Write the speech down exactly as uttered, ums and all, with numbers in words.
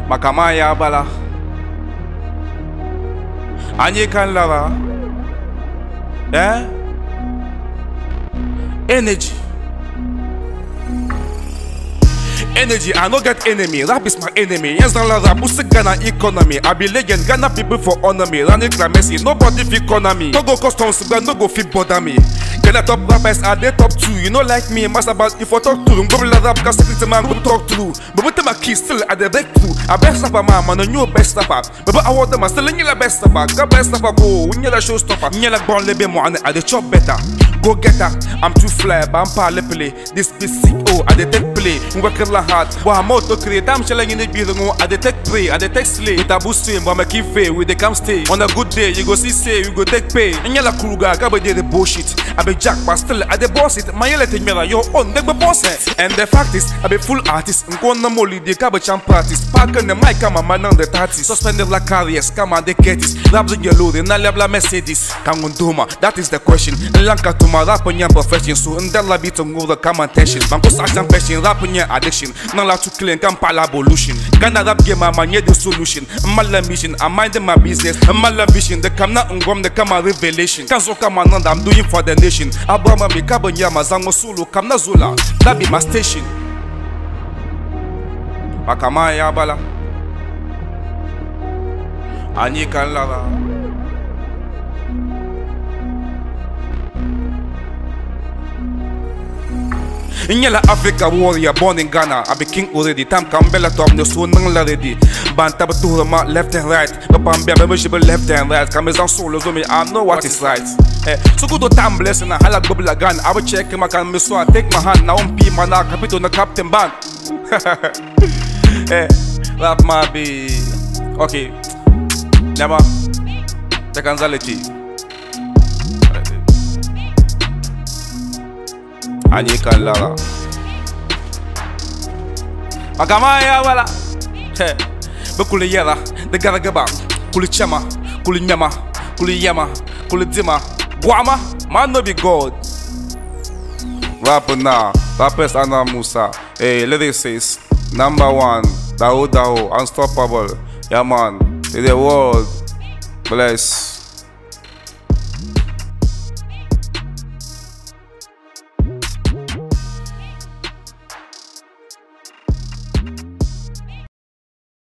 Makamaya bala Anye kan lara Eh Energy Energy, I no get enemy. Rap is my enemy. Yes, I rap. Who's Ghana economy? I be legend. Ghana people for honor me. Running Messi. Nobody fit corner me. No go customs, but no go fit bother me. Ghana top rappers are they top two. You know like me, master about if I talk to them. Go be rap, cause secretary man go talk through. But with my keys still at the breakthrough. A best rapper man, man, a new best rapper. But I want them, I still in the best rapper. Got best rapper go. We need a showstopper. We need a born lebe mo and I the chop better. Go get her. I'm too fly, but I'm parle play. This be sick. Oh, I the take play. Hard, but I'm out to create. I'm chilling in the building. I detect play, I detect slay. With a boost stream, but I'm a keep fail. With the cam stay. On a good day, you go see say, you go take pay. And you're like Kruger, I the bullshit. I be Jack, but still I the boss it. My yellow thing, your own, they be boss it. And the fact is, I be full artist. I'm going to molly the cabo champ practice. Park on the mic, come on, man on the thirty. Suspended like carriers, come on, they get it. Raps in your load, and I love la Mercedes. Kangunduma, that is the question. And Lanka to my rap on your profession. So, and then la beat on all the common tension. Man, go such and passion, rap on your addiction. Not like to clean, can't evolution. Can I rap game, I'm the solution. I'm my mission, I'm minding my business. I'm my vision, the come not on the come revelation. Can so come on, I'm doing for the nation. Abama me carbon yama, zango solo, come na zula. That be my station. Makamaya bala. Anye kan lara. In yellow Africa warrior born in Ghana, I be king already. Tam Kambela top no so nang already. Bantaba to my left and right. Papambia memorable left and right. Kamezan solo so me I know what is right. Eh, so good to tam blessing a halak bubble gun. I will check him I can miss so I take my hand now on P mana capito na captain band. Eh, rap my be okay. Never take anxiety. Anye kan lara Makamaya wala He Bekuli yera De garagaba Kuli chama Kuli nyama Kuli yama Kuli dima Guama Man no be God Rapper now Rappers Anna Musa Hey lyricist Number one Dao Dao Unstoppable Yeah man To the world Bless